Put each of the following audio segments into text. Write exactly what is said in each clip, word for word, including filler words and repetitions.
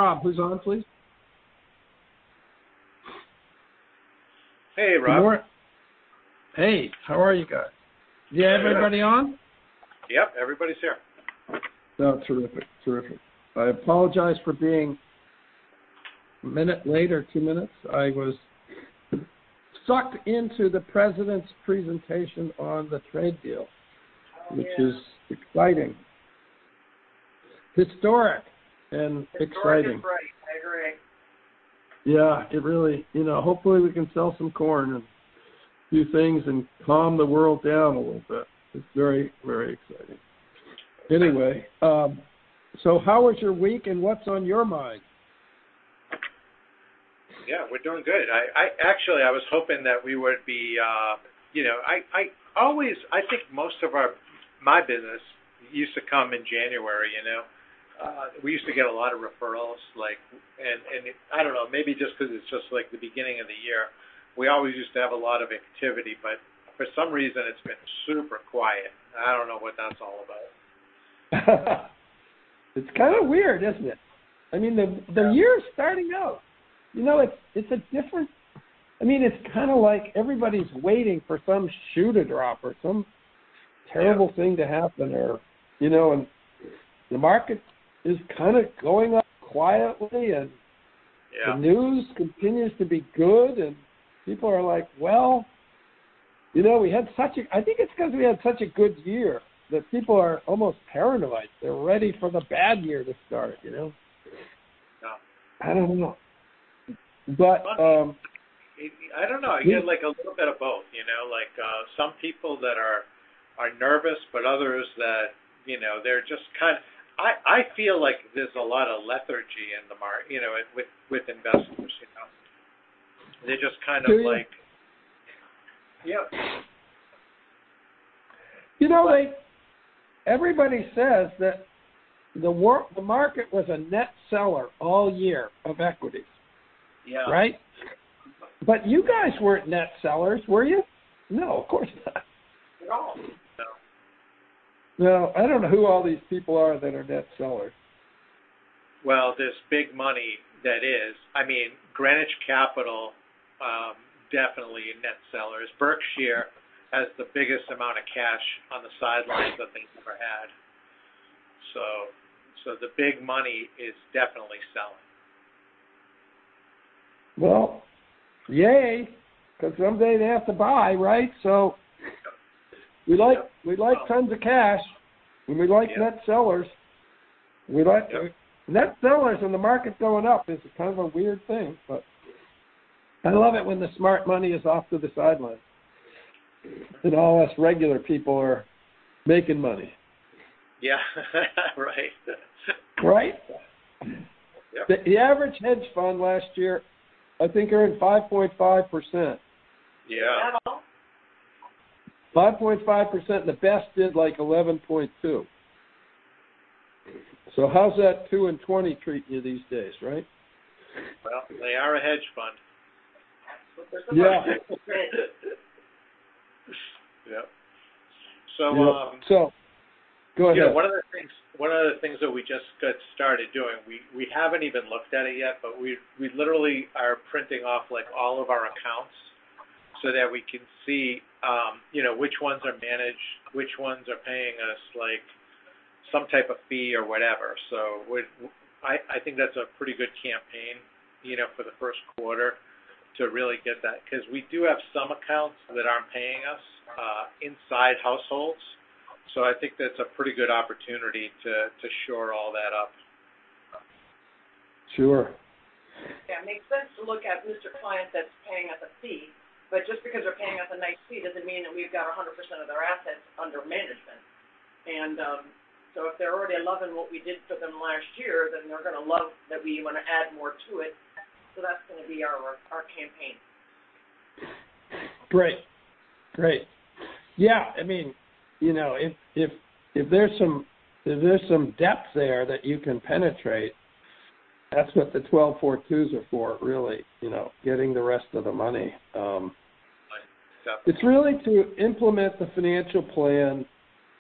Rob. Who's on, please? Hey, Rob. Hey, how are you guys? Do you have everybody on? Yep, everybody's here. Oh, terrific, terrific. I apologize for being a minute late or two minutes. I was sucked into the president's presentation on the trade deal, oh, which yeah. is exciting, historic, and historic exciting. Is right. I agree. Yeah, it really, you know, hopefully we can sell some corn and do things and calm the world down a little bit. It's very, very exciting. Anyway, um, so how was your week and what's on your mind? Yeah, we're doing good. I, I actually, I was hoping that we would be, uh, you know, I, I always, I think most of our, my business used to come in January, you know. Uh, we used to get a lot of referrals, like, and, and it, I don't know, maybe just because it's just like the beginning of the year, we always used to have a lot of activity, but for some reason it's been super quiet. I don't know what that's all about. It's kind of weird, isn't it? I mean, the the yeah. year's starting out. You know, it's it's a different, I mean, it's kind of like everybody's waiting for some shoe to drop or some terrible yeah. thing to happen, or, you know, and the market is kind of going up quietly, and yeah. the news continues to be good, and people are like, well, you know, we had such a, I think it's because we had such a good year that people are almost paranoid. They're ready for the bad year to start, you know? Yeah. I don't know. But, um, I don't know. I get like a little bit of both, you know, like uh, some people that are, are nervous, but others that, you know, they're just kind of, I, I feel like there's a lot of lethargy in the market, you know, with, with investors, you know. They're just kind of like, yeah. You know, they, everybody says that the war, the market was a net seller all year of equities. Yeah. Right? But you guys weren't net sellers, were you? No, of course not. No. No. No, I don't know who all these people are that are net sellers. Well, there's big money that is. I mean, Greenwich Capital, um, definitely net sellers. Berkshire has the biggest amount of cash on the sidelines that they've ever had. So, so the big money is definitely selling. Well, yay, because someday they have to buy, right? So we like yep. we like tons of cash, and we like yep. net sellers. We like yep. net sellers, and the market going up is kind of a weird thing, but I love it when the smart money is off to the sidelines, and all us regular people are making money. Yeah, right. Right? Yep. The, the average hedge fund last year, I think, earned five point five percent. Yeah. five point five percent, and the best did like eleven point two. So how's that two and twenty treat you these days, right? Well, they are a hedge fund. Yeah. Yep. So, yep. um, so, go ahead. You know, one of the things, one of the things that we just got started doing, we, we haven't even looked at it yet, but we we literally are printing off like all of our accounts so that we can see, um, you know, which ones are managed, which ones are paying us like some type of fee or whatever. So we, I I think that's a pretty good campaign, you know, for the first quarter to really get that, because we do have some accounts that aren't paying us uh, inside households. So I think that's a pretty good opportunity to, to shore all that up. Sure. Yeah, it makes sense to look at Mister Client that's paying us a fee, but just because they're paying us a nice fee doesn't mean that we've got one hundred percent of their assets under management. And um, so if they're already loving what we did for them last year, then they're going to love that we want to add more to it. So that's going to be our our campaign. Great. Great. Yeah, I mean, you know, if if if there's some if there's some depth there that you can penetrate, that's what the twelve forty-twos are for, really. You know, getting the rest of the money. Um, it's really to implement the financial plan,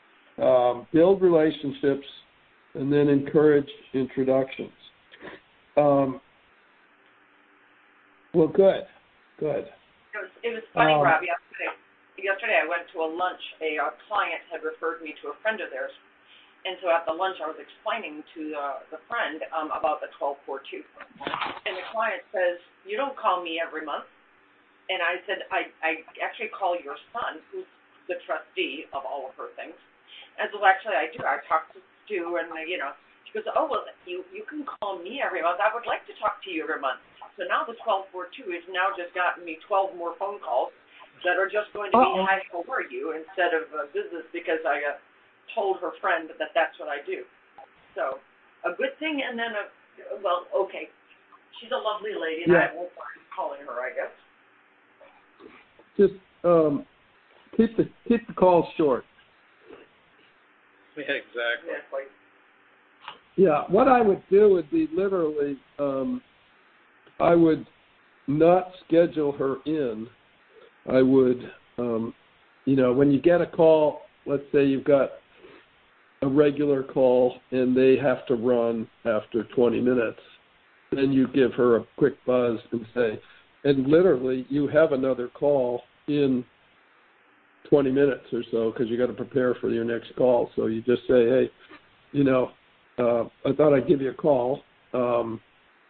um, build relationships, and then encourage introductions. Um, well, good, good. It was, it was funny, Um, Rob. Yesterday, yesterday I went to a lunch. A, a client had referred me to a friend of theirs, and so at the lunch I was explaining to uh, the friend um, about the twelve four two, and the client says, "You don't call me every month." And I said, I, I actually call your son, who's the trustee of all of her things. And so actually I do. I talk to Stu, and, uh, you know, she goes, oh, well, you, you can call me every month. I would like to talk to you every month. So now the twelve four two has now just gotten me twelve more phone calls that are just going to be, Uh-oh. hi, how are you, instead of uh, business, because I uh, told her friend that that's what I do. So a good thing, and then, a, well, okay, she's a lovely lady, and Yeah. I won't mind calling her, I guess. Just um, keep the keep the calls short. Yeah, exactly. Exactly. Yeah, what I would do would be literally, um, I would not schedule her in. I would, um, you know, when you get a call, let's say you've got a regular call and they have to run after twenty minutes, then you give her a quick buzz and say, and literally you have another call in twenty minutes or so because you got to prepare for your next call. So you just say, hey, you know, uh, I thought I'd give you a call. Um,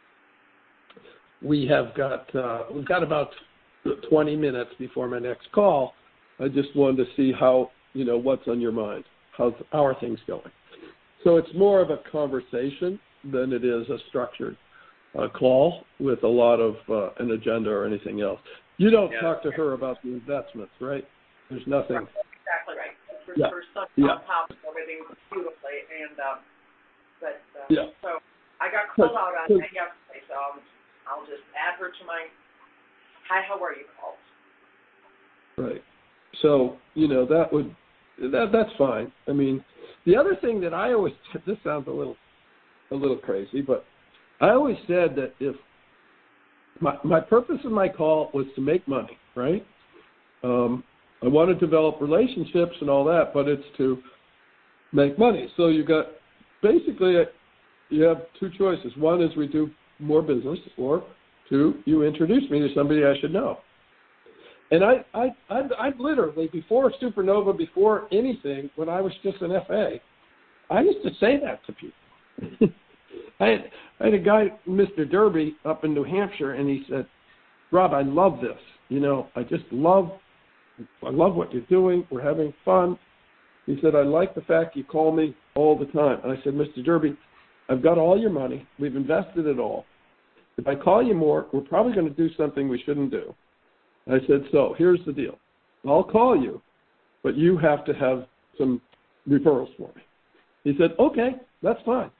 we have got uh, we've got about twenty minutes before my next call. I just wanted to see how, you know, what's on your mind. How's how are things going? So it's more of a conversation than it is a structured uh, call with a lot of uh, an agenda or anything else. You don't Yeah. talk to her about the investments, right? There's nothing. Exactly right. Her, Yeah. her son Yeah. on top of everything beautifully, and um, but uh, Yeah. so I got called out on Cause, that yesterday, so I'll, I'll just add her to my hi, how are you calls. Right. So, you know, that would that that's fine. I mean, the other thing that I always this sounds a little a little crazy, but I always said that if my my purpose of my call was to make money, right? Um, I want to develop relationships and all that, but it's to make money. So you got basically you have two choices. One is we do more business, or two, you introduce me to somebody I should know. And I, I, I, I literally, before Supernova, before anything, when I was just an F A, I used to say that to people. I, had, I had a guy, Mister Derby, up in New Hampshire, and he said, Rob, I love this. You know, I just love, I love what you're doing. We're having fun. He said, I like the fact you call me all the time. And I said, Mister Derby, I've got all your money. We've invested it all. If I call you more, we're probably going to do something we shouldn't do. I said, so here's the deal. I'll call you, but you have to have some referrals for me. He said, okay, that's fine.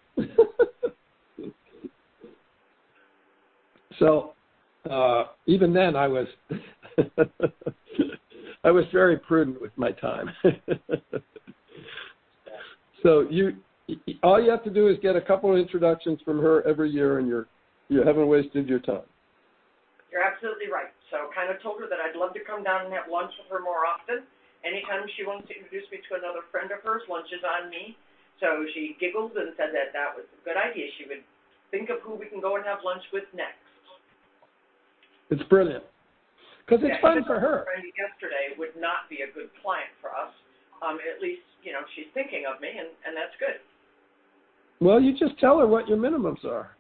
So uh, even then I was I was very prudent with my time. So you all you have to do is get a couple of introductions from her every year, and you're you haven't wasted your time. You're absolutely right. So kind of told her that I'd love to come down and have lunch with her more often. Anytime she wants to introduce me to another friend of hers, lunch is on me. So she giggled and said that that was a good idea. She would think of who we can go and have lunch with next. It's brilliant. Because it's yeah, fun for her. Friend yesterday would not be a good client for us. Um, at least, you know, she's thinking of me, and, and that's good. Well, you just tell her what your minimums are.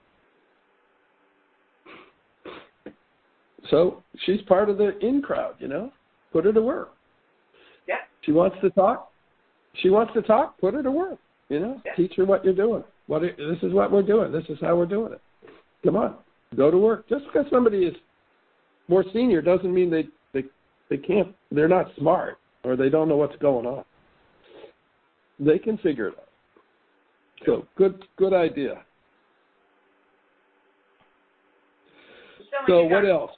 So she's part of the in crowd, you know. Put her to work. Yeah. She wants to talk. She wants to talk. Put her to work. You know. Yeah. Teach her what you're doing. What it, this is what we're doing. This is how we're doing it. Come on, go to work. Just because somebody is more senior doesn't mean they they they can't. They're not smart or they don't know what's going on. They can figure it out. So good good idea. So what else?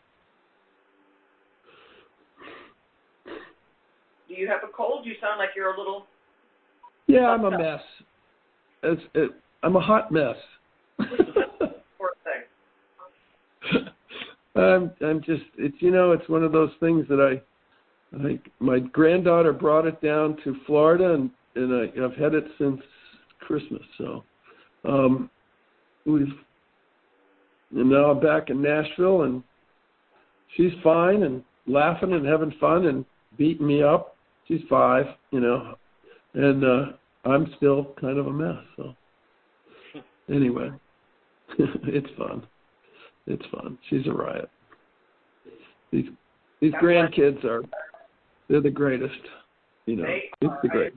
Do you have a cold? You sound like you're a little... Yeah, I'm a mess. It's, it, I'm a hot mess. Poor thing. I'm, I'm just, it's, you know, it's one of those things that I, I my granddaughter brought it down to Florida, and, and I, I've had it since Christmas. So um, we've, And now I'm back in Nashville, and she's fine and laughing and having fun and beating me up. She's five, you know, and uh, I'm still kind of a mess. So anyway, it's fun. It's fun. She's a riot. These these grandkids are, they're the greatest. You know, it's the greatest.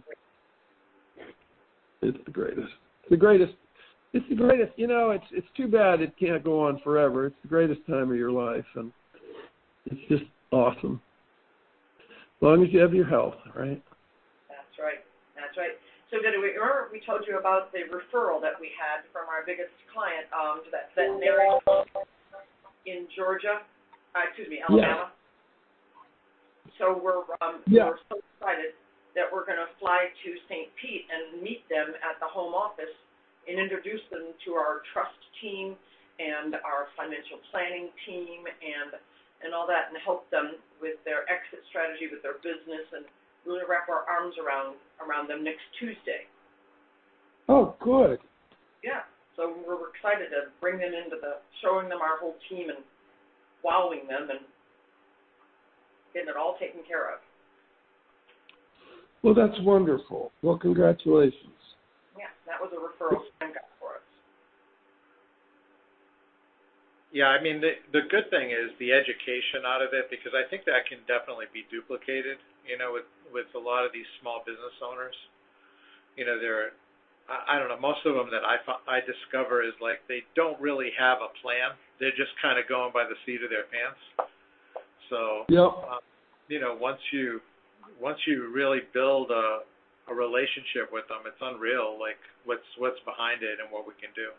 It's the greatest. It's the greatest. It's the greatest. You know, it's it's too bad it can't go on forever. It's the greatest time of your life, and it's just awesome. As long as you have your health, right? That's right. That's right. So did we remember we told you about the referral that we had from our biggest client um, to that veterinary in Georgia? Uh, excuse me, Alabama. Yeah. So we're um, yeah. we're so excited that we're going to fly to Saint Pete and meet them at the home office and introduce them to our trust team and our financial planning team and and all that, and help them with their exit strategy, with their business, and really wrap our arms around around them next Tuesday. Oh, good. Yeah. So we're excited to bring them into the, showing them our whole team and wowing them and getting it all taken care of. Well, that's wonderful. Well, congratulations. Yeah, that was a referral Sam got for us. Yeah, I mean, the the good thing is the education out of it, because I think that can definitely be duplicated, you know, with, with a lot of these small business owners. You know, they're, I, I don't know, most of them that I, I discover is like they don't really have a plan. They're just kind of going by the seat of their pants. So, yep. um, you know, once you once you really build a, a relationship with them, it's unreal, like what's what's behind it and what we can do.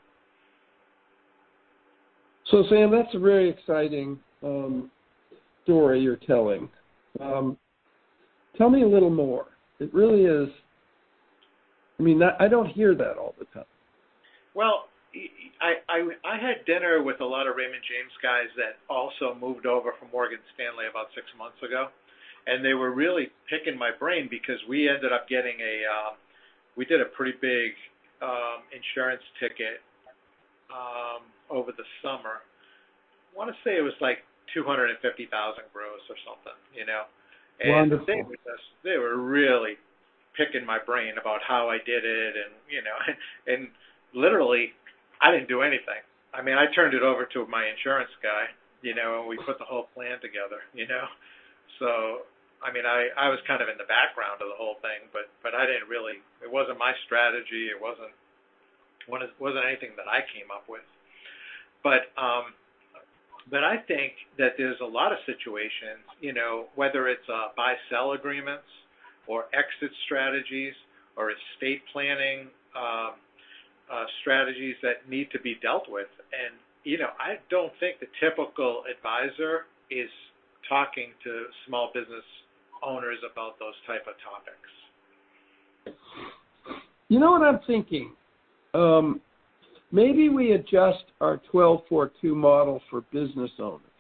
So, Sam, that's a very exciting um, story you're telling. Um, tell me a little more. It really is. I mean, I don't hear that all the time. Well, I, I I had dinner with a lot of Raymond James guys that also moved over from Morgan Stanley about six months ago, and they were really picking my brain because we ended up getting a uh, we did a pretty big um, insurance ticket um, over the summer. I want to say it was like two hundred fifty thousand gross or something, you know. And Wonderful. They were just, they were really picking my brain about how I did it, and you know, and, and literally. I didn't do anything. I mean, I turned it over to my insurance guy, you know, and we put the whole plan together, you know. So, I mean, I, I was kind of in the background of the whole thing, but, but I didn't really, it wasn't my strategy. It wasn't, wasn't anything that I came up with. But, um, but I think that there's a lot of situations, you know, whether it's uh, buy-sell agreements or exit strategies or estate planning, um, Uh, strategies that need to be dealt with. And, you know, I don't think the typical advisor is talking to small business owners about those type of topics. You know what I'm thinking? Um, maybe we adjust our twelve four two model for business owners.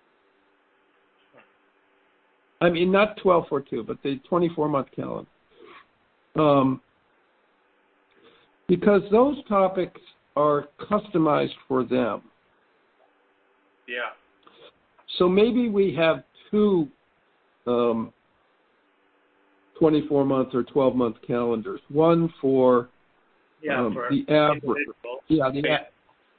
I mean, not twelve four two, but the twenty-four month calendar. Um, Because those topics are customized for them. Yeah. So maybe we have two um, twenty-four month or twelve month calendars. One for, yeah, um, for the average. Yeah, the yeah.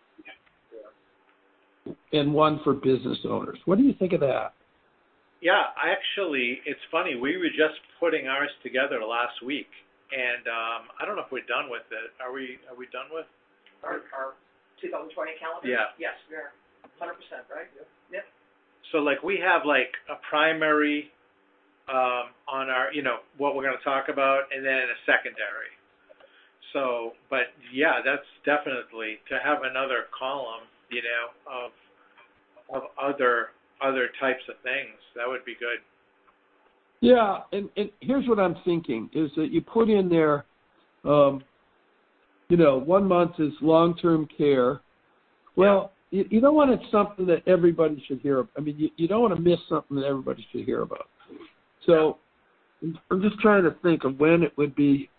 yeah. And one for business owners. What do you think of that? Yeah, actually, it's funny. We were just putting ours together last week. And um, I don't know if we're done with it. Are we? Are we done with our, our twenty twenty calendar? Yeah. Yes, we are. one hundred percent, right? Yep. Yep. So, like, we have like a primary um, on our, you know, what we're going to talk about, and then a secondary. So, but yeah, that's definitely to have another column, you know, of of other other types of things. That would be good. Yeah, and, and here's what I'm thinking, is that you put in there, um, you know, one month is long-term care. Well, yeah. you, you don't want it something that everybody should hear about. I mean, you, you don't want to miss something that everybody should hear about. So I'm just trying to think of when it would be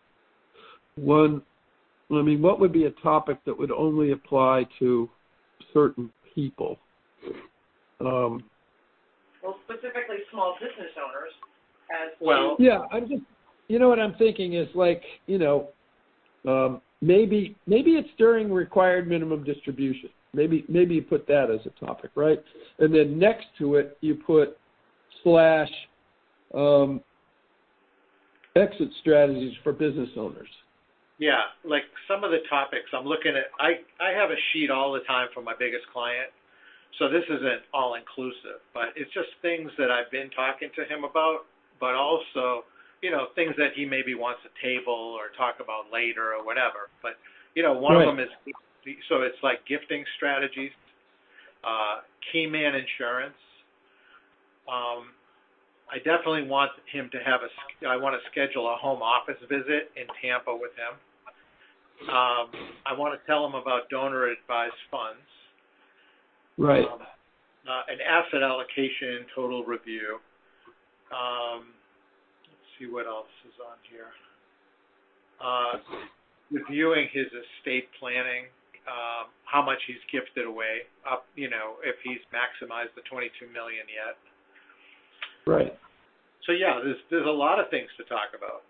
one, I mean, what would be a topic that would only apply to certain people. Um, Well, specifically small business owners as Well, yeah, I'm just, you know what I'm thinking is like, you know, um, maybe maybe it's during required minimum distribution. Maybe maybe you put that as a topic, right? And then next to it you put slash um, exit strategies for business owners. yeah, like some of the topics I'm looking at, I, I have a sheet all the time for my biggest client. So this isn't all inclusive, but it's just things that I've been talking to him about, but also, you know, things that he maybe wants to table or talk about later or whatever. But, you know, one Right. of them is, so it's like gifting strategies, uh, Keyman Insurance. Um, I definitely want him to have a, I want to schedule a home office visit in Tampa with him. Um, I want to tell him about donor advised funds. Right. Um, uh, an asset allocation total review. Um, let's see what else is on here. Uh, reviewing his estate planning, um, how much he's gifted away, up, you know, if he's maximized the twenty-two million yet. Right. So yeah, there's there's a lot of things to talk about.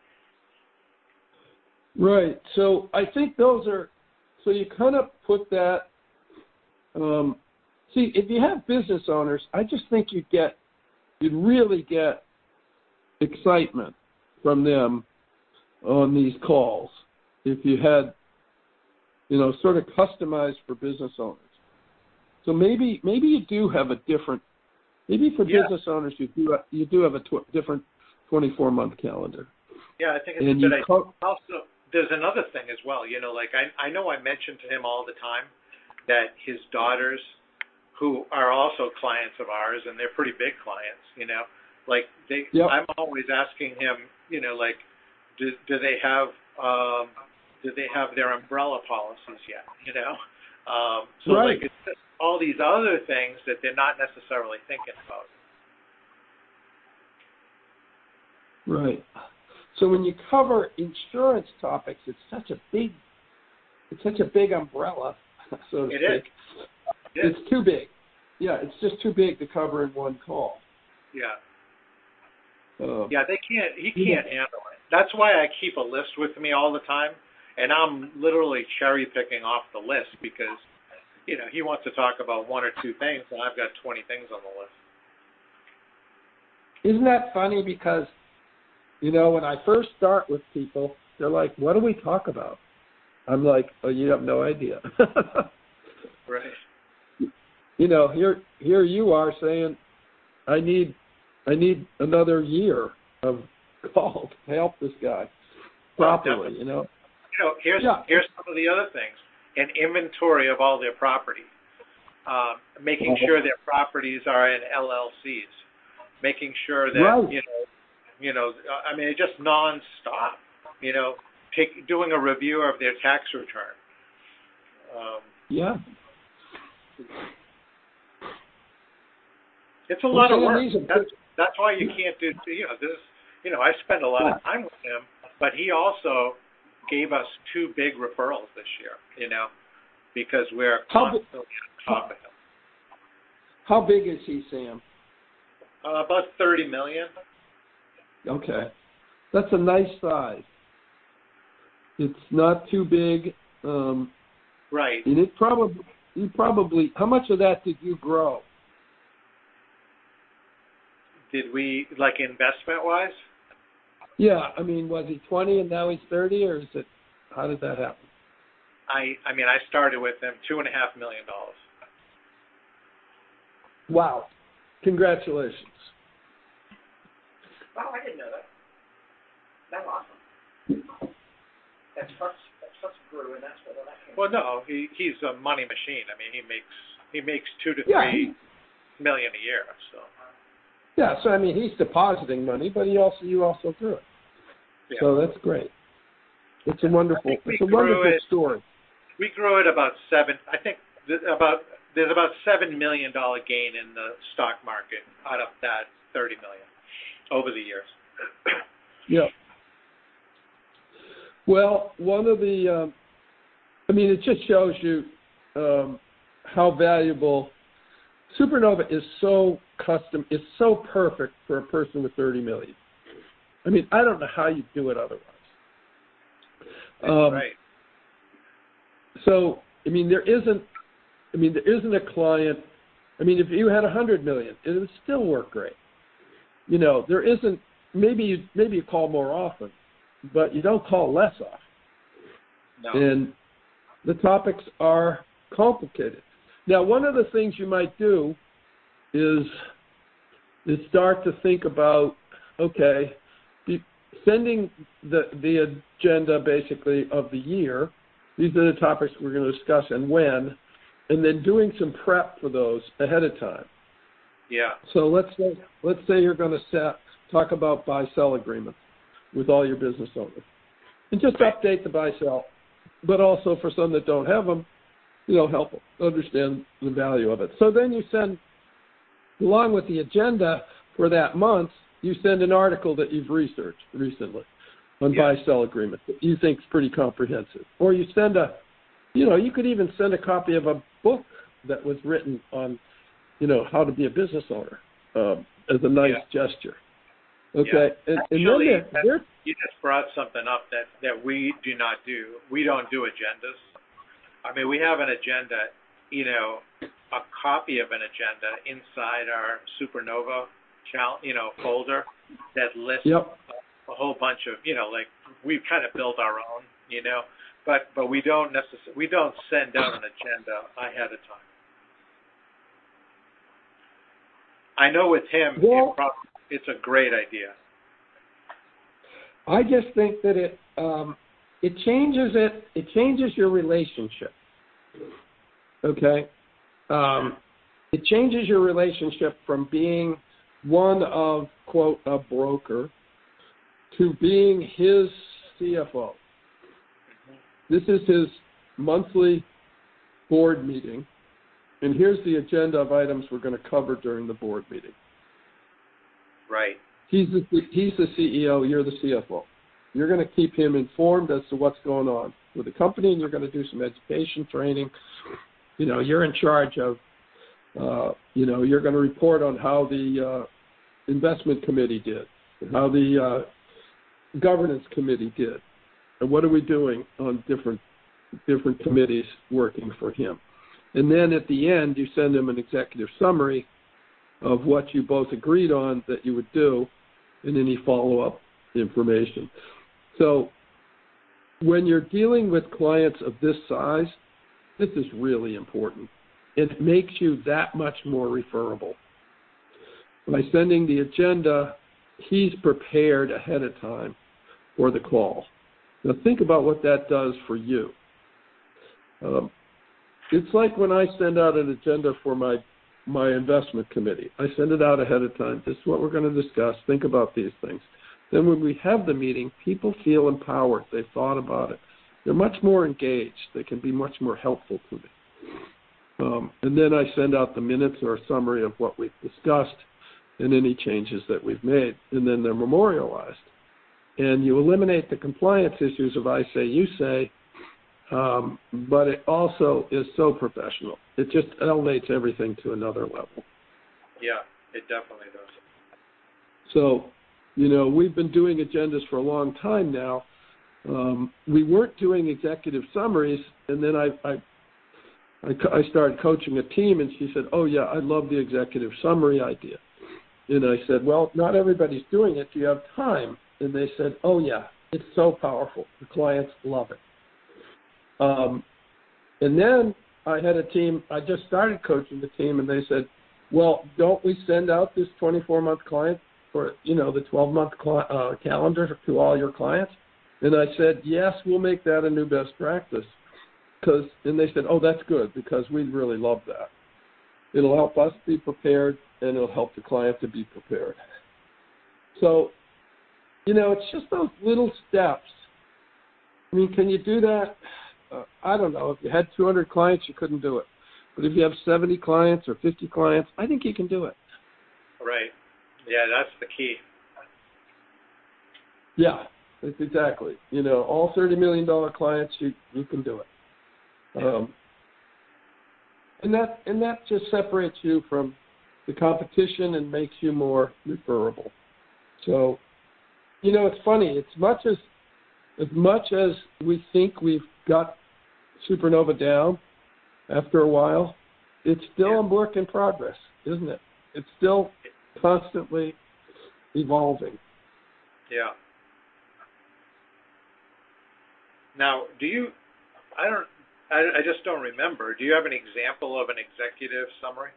Right. So I think those are, so you kind of put that, um, see, if you have business owners, I just think you'd get, you'd really get excitement from them on these calls if you had, you know, sort of customized for business owners. So maybe maybe you do have a different, maybe for Yeah. business owners you do you do have a tw- different twenty-four month calendar. Yeah, I think it's And a good you idea. co- Also, there's another thing as well. You know, like I I know I mentioned to him all the time that his daughters, who are also clients of ours, and they're pretty big clients, you know, like they, Yep. I'm always asking him, you know, like, do, do they have, um, do they have their umbrella policies yet, you know? Um, so Right. like, it's just all these other things that they're not necessarily thinking about. Right. So when you cover insurance topics, it's such a big, it's such a big umbrella, so to It speak. is. It is. It's too big. Yeah, it's just too big to cover in one call. Yeah. Uh, Yeah, they can't, he Yeah. can't handle it. That's why I keep a list with me all the time, and I'm literally cherry picking off the list because, you know, he wants to talk about one or two things, and I've got twenty things on the list. Isn't that funny? Because, you know, when I first start with people, they're like, what do we talk about? I'm like, oh, you have no idea. Right. You know, here here you are saying, I need I need another year of calls to help this guy properly, you know. You know, here's Yeah. here's some of the other things. An inventory of all their property. Um, making sure their properties are in L L Cs. Making sure that, Right. you know, you know, I mean, just nonstop. You know, take, doing a review of their tax return. Um, Yeah. It's a lot of Well, work. these are- That's, that's why you can't do, you know, this, you know, I spend a lot of time with him, but he also gave us two big referrals this year, you know, because we're How bi- constantly on top of him. How big is he, Sam? Uh, about thirty million. Okay. That's a nice size. It's not too big. Um, Right. and it probably, you probably, how much of that did you grow? Did we, like investment wise? Yeah, I mean, was he twenty and now he's thirty, or is it, how did that happen? I, I mean, I started with him two and a half million dollars. Wow. Congratulations. Oh, I didn't know that. That's awesome. That trust, that trust grew, and that's where that came. Well, no, he, he's a money machine. I mean, he makes, he makes two to Yeah. three million a year. So, Yeah, so I mean, he's depositing money, but he also, you also grew it. yeah. So that's great. It's a wonderful, I think we it's a grew wonderful it- story. We grew it about seven. I think th- about there's about seven million dollar gain in the stock market out of that thirty million over the years. Yeah. Well, one of the, um, I mean, it just shows you um, how valuable Supernova is so custom, it's so perfect for a person with thirty million. I mean, I don't know how you do it otherwise. That's Um, right. So, I mean, there isn't, I mean, there isn't a client, I mean, if you had one hundred million, it would still work great. You know, there isn't, maybe you, maybe you call more often, but you don't call less often. No. And the topics are complicated. Now, one of the things you might do is, is start to think about, okay, be, sending the, the agenda basically of the year. These are the topics we're going to discuss and when, and then doing some prep for those ahead of time. Yeah. So let's say, let's say you're going to set, talk about buy-sell agreements with all your business owners. And just update the buy-sell, but also for some that don't have them, you know, help them understand the value of it. So then you send, along with the agenda for that month, you send an article that you've researched recently on Yeah. buy-sell agreement that you think is pretty comprehensive. Or you send a, you know, you could even send a copy of a book that was written on, you know, how to be a business owner um, as a nice Yeah. gesture. Okay, Yeah. and, and Actually, then there, there, you just brought something up that, that we do not do. We don't do agendas. I mean, we have an agenda, you know, a copy of an agenda inside our Supernova, chal- you know, folder that lists yep. a whole bunch of, you know, like we've kind of built our own, you know, but but we don't necessarily we don't send out an agenda ahead of time. I know with him, Well, it probably, it's a great idea. I just think that it um, it changes it. It changes your relationship. Okay, um, it changes your relationship from being one of quote a broker to being his C F O. This is his monthly board meeting, and here's the agenda of items we're going to cover during the board meeting. Right. He's the, he's the C E O, you're the C F O. You're going to keep him informed as to what's going on with the company, and you're going to do some education training. You know, you're in charge of, uh, you know, you're going to report on how the uh, investment committee did, and how the uh, governance committee did, and what are we doing on different different committees working for him. And then at the end, you send him an executive summary of what you both agreed on that you would do, and any follow-up information. So when you're dealing with clients of this size, this is really important. It makes you that much more referable. By sending the agenda, he's prepared ahead of time for the call. Now think about what that does for you. Um, it's like when I send out an agenda for my my investment committee. I send it out ahead of time. This is what we're going to discuss. Think about these things. Then when we have the meeting, people feel empowered. They've thought about it. They're much more engaged. They can be much more helpful to me. Um, and then I send out the minutes or a summary of what we've discussed and any changes that we've made. And then they're memorialized. And you eliminate the compliance issues of I say, you say, um, but it also is so professional. It just elevates everything to another level. Yeah, it definitely does. So, you know, we've been doing agendas for a long time now. Um, we weren't doing executive summaries, and then I, I, I, I started coaching a team, and she said, oh, yeah, I love the executive summary idea. And I said, well, not everybody's doing it. Do you have time? And they said, oh, yeah, it's so powerful. The clients love it. Um, and then I had a team, I just started coaching the team, and they said, well, don't we send out this twenty-four month client for, you know, the twelve month cl- uh, calendar to all your clients? And I said, yes, we'll make that a new best practice. Cause, and they said, oh, that's good, because we really love that. It'll help us be prepared, and it'll help the client to be prepared. So, you know, it's just those little steps. I mean, can you do that? Uh, I don't know. If you had two hundred clients, you couldn't do it. But if you have seventy clients or fifty clients, I think you can do it. Right. Yeah, that's the key. Yeah, that's exactly. You know, all thirty million dollars clients, you, you can do it. Um, And that and that just separates you from the competition and makes you more referable. So, you know, it's funny. As much as as much as we think we've got Supernova down, after a while, it's still Yeah. a work in progress, isn't it? It's still constantly evolving. Yeah. Now, do you? I don't. I, I just don't remember. Do you have an example of an executive summary?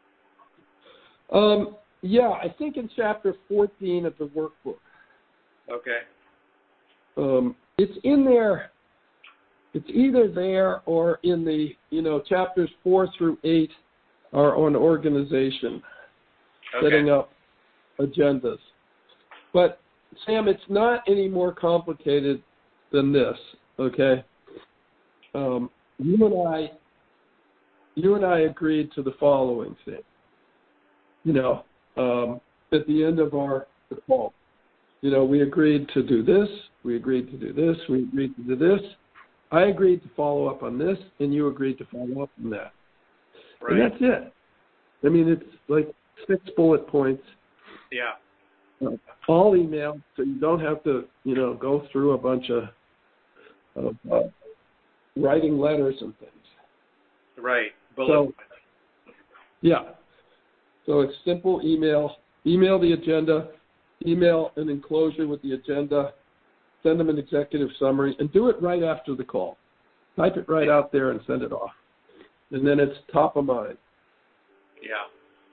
Um, yeah, I think in chapter fourteen of the workbook. Okay. Um, it's in there. It's either there or in the, you know, chapters four through eight are on organization, Okay. setting up agendas. But, Sam, it's not any more complicated than this, okay? Um, you and I, you and I agreed to the following thing. You know, um, at the end of our call, you know, we agreed to do this, we agreed to do this, we agreed to do this. I agreed to follow up on this, and you agreed to follow up on that. Right. And that's it. I mean, it's like six bullet points. Yeah. Uh, all email, so you don't have to, you know, go through a bunch of, of uh, writing letters and things. Right. Bullet So, points. yeah. So it's simple email. Email the agenda. Email an enclosure with the agenda. Send them an executive summary, and do it right after the call. Type it right out there and send it off. And then it's top of mind. Yeah.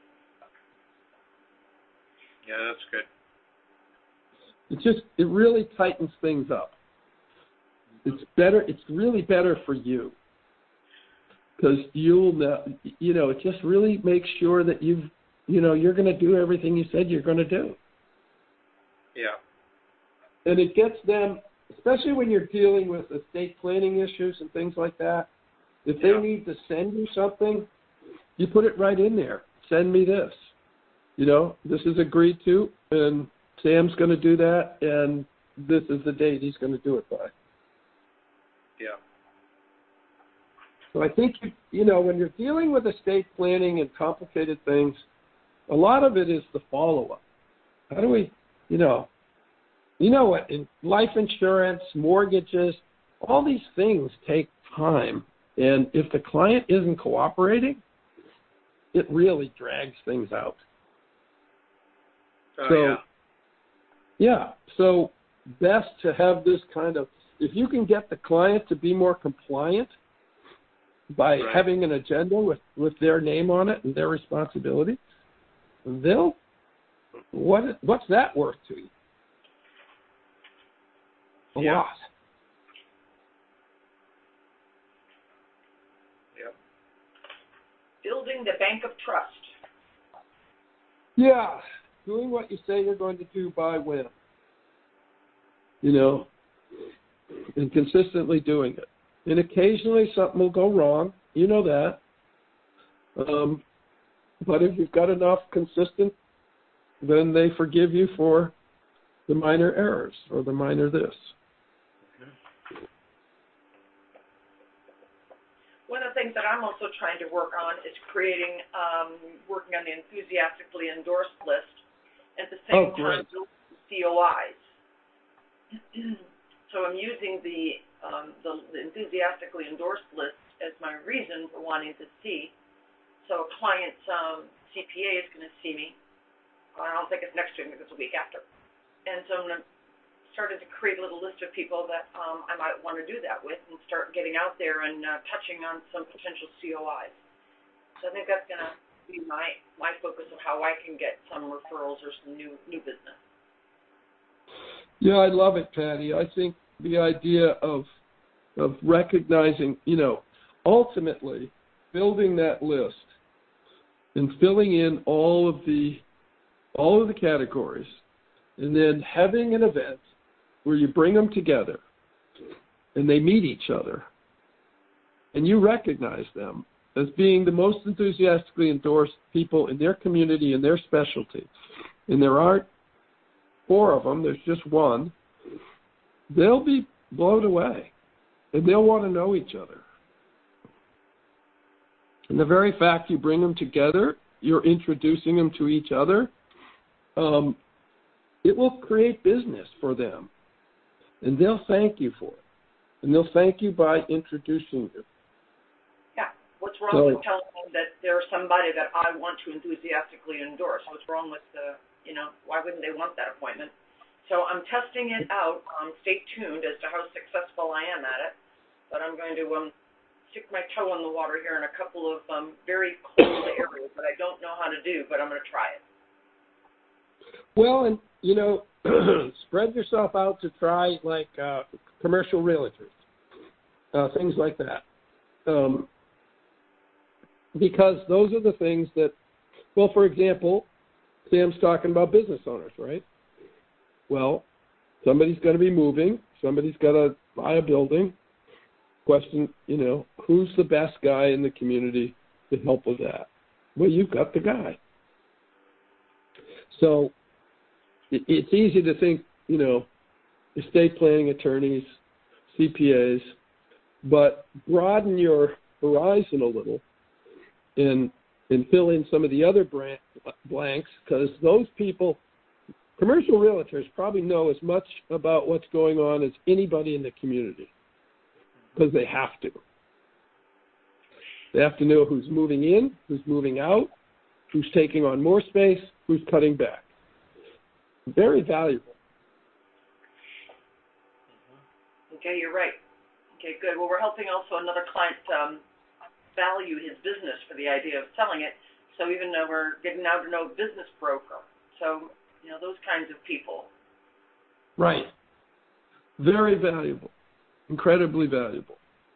Yeah, that's good. It just, it really tightens things up. It's better, it's really better for you. Because you'll know, you know, it just really makes sure that you've, you know, you're going to do everything you said you're going to do. Yeah. And it gets them, especially when you're dealing with estate planning issues and things like that, if they Yeah. need to send you something, you put it right in there. Send me this. You know, this is agreed to, and Sam's going to do that, and this is the date he's going to do it by. Yeah. So I think, you know, when you're dealing with estate planning and complicated things, a lot of it is the follow-up. How do we, you know, you know what, in life insurance, mortgages, all these things take time. And if the client isn't cooperating, it really drags things out. Oh, so, yeah. yeah, so best to have this kind of, if you can get the client to be more compliant by Right. having an agenda with, with their name on it and their responsibility, they'll, what what's that worth to you? A Yeah. lot. Yep. Building the bank of trust. Yeah, doing what you say you're going to do by when. You know, and consistently doing it. And occasionally something will go wrong. You know that. Um, but if you've got enough consistent, then they forgive you for the minor errors or the minor this. One of the things that I'm also trying to work on is creating, um, working on the enthusiastically endorsed list, at the same Oh, time great. building C O Is. So I'm using the, um, the, the enthusiastically endorsed list as my reason for wanting to see. So a client's um, C P A is going to see me. I don't think it's next week, maybe it's a week after. And so I'm going to started to create a little list of people that um, I might want to do that with and start getting out there and uh, touching on some potential C O Is. So I think that's going to be my, my focus of how I can get some referrals or some new new business. Yeah, I love it, Patty. I think the idea of of recognizing, you know, ultimately building that list and filling in all of the all of the categories, and then having an event where you bring them together and they meet each other and you recognize them as being the most enthusiastically endorsed people in their community and their specialty. And there aren't four of them, there's just one. They'll be blown away and they'll want to know each other. And the very fact you bring them together, you're introducing them to each other, um, it will create business for them. And they'll thank you for it. And they'll thank you by introducing you. Yeah. What's wrong So, with telling them that there's somebody that I want to enthusiastically endorse? What's wrong with the, you know, why wouldn't they want that appointment? So I'm testing it out. Um, stay tuned as to how successful I am at it. But I'm going to um, stick my toe in the water here in a couple of um, very cold areas that I don't know how to do, but I'm going to try it. well, and, you know, spread yourself out to try, like, uh, commercial realtors, uh, things like that. Um, because those are the things that, well, for example, Sam's talking about business owners, right? Well, somebody's going to be moving. Somebody's got to buy a building. Question, you know, who's the best guy in the community to help with that? Well, you've got the guy. So it, it's easy to think, you know, estate planning attorneys, C P As, but broaden your horizon a little and and fill in some of the other brand, blanks, because those people, commercial realtors, probably know as much about what's going on as anybody in the community, because they have to. They have to know who's moving in, who's moving out, who's taking on more space, who's cutting back. Very valuable. Okay, you're right. Okay, good. Well, we're helping also another client um, value his business for the idea of selling it. So even though we're getting now to know business broker. So, you know, those kinds of people. Right. Very valuable. Incredibly valuable.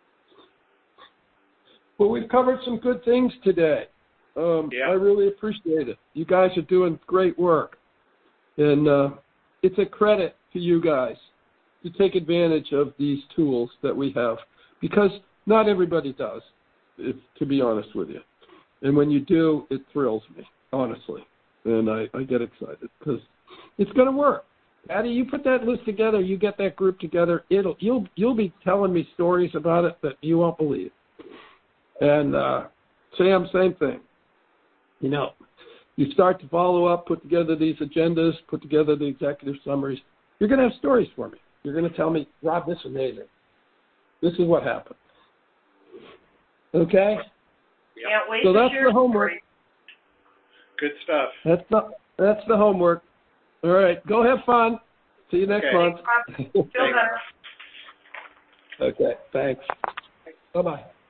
Well, we've covered some good things today. Um, Yeah. I really appreciate it. You guys are doing great work. And uh, it's a credit to you guys to take advantage of these tools that we have, because not everybody does, if, to be honest with you. And when you do, it thrills me, honestly. And I, I get excited because it's going to work. Patty, you put that list together, you get that group together, it'll you'll you'll be telling me stories about it that you won't believe. And uh, Sam, same thing. You know, you start to follow up, put together these agendas, put together the executive summaries. You're going to have stories for me. You're going to tell me, Rob, this is amazing. This is what happened. Okay? Can't wait So to that's share the homework. stories. Good stuff. That's the that's the homework. All right. Go have fun. See you next Okay. month. Feel better. Okay. Thanks. Bye-bye.